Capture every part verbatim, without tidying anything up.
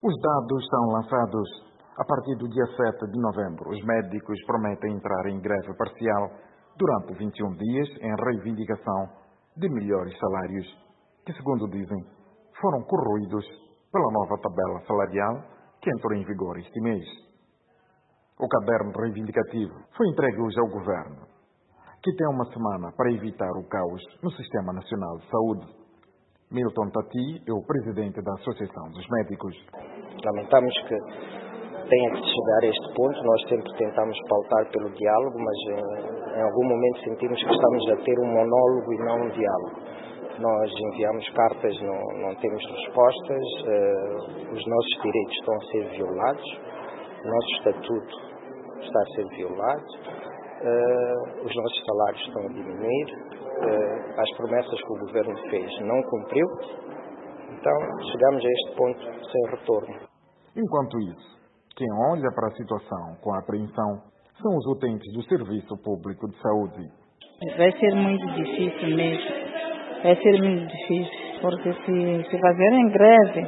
Os dados são lançados a partir do dia sete de novembro. Os médicos prometem entrar em greve parcial durante vinte e um dias em reivindicação de melhores salários, que, segundo dizem, foram corroídos pela nova tabela salarial que entrou em vigor este mês. O caderno reivindicativo foi entregue hoje ao governo, que tem uma semana para evitar o caos no Sistema Nacional de Saúde. Milton Tati é o presidente da Associação dos Médicos. Lamentamos que tenha que chegar a este ponto. Nós sempre tentamos pautar pelo diálogo, mas em, em algum momento sentimos que estamos a ter um monólogo e não um diálogo. Nós enviamos cartas, não, não temos respostas, uh, os nossos direitos estão a ser violados, o nosso estatuto está a ser violado, uh, os nossos salários estão a diminuir, uh, as promessas que o governo fez não cumpriu, então chegamos a este ponto sem retorno. Enquanto isso, quem olha para a situação com apreensão são os utentes do Serviço Público de Saúde. Vai ser muito difícil mesmo. Vai ser muito difícil, porque se, se fazerem greve,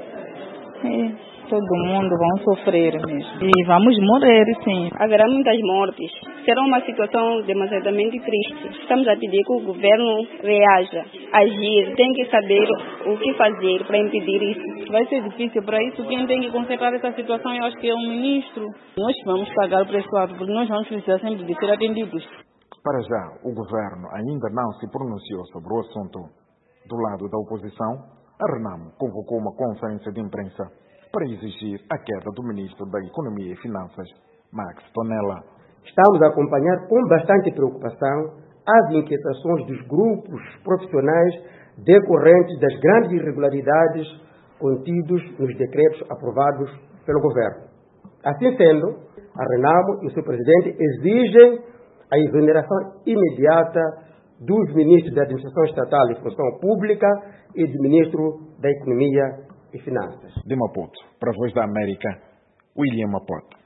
é, todo mundo vai sofrer mesmo. E vamos morrer, sim. Haverá muitas mortes. Será uma situação demasiadamente triste. Estamos a pedir que o governo reaja, agir, tem que saber o que fazer para impedir isso. Vai ser difícil, para isso quem tem que consertar essa situação eu acho que é o ministro. Nós vamos pagar o preço alto, porque nós vamos precisar sempre de ser atendidos. Para já, o governo ainda não se pronunciou sobre o assunto. Do lado da oposição, a Renamo convocou uma conferência de imprensa para exigir a queda do ministro da Economia e Finanças, Max Tonela. Estamos a acompanhar com bastante preocupação as inquietações dos grupos profissionais decorrentes das grandes irregularidades contidos nos decretos aprovados pelo governo. Assim sendo, a Renamo e o seu presidente exigem a exoneração imediata dos ministros da Administração Estatal e Função Pública e do ministro da Economia e Finanças. De Maputo, para a Voz da América, William Maputo.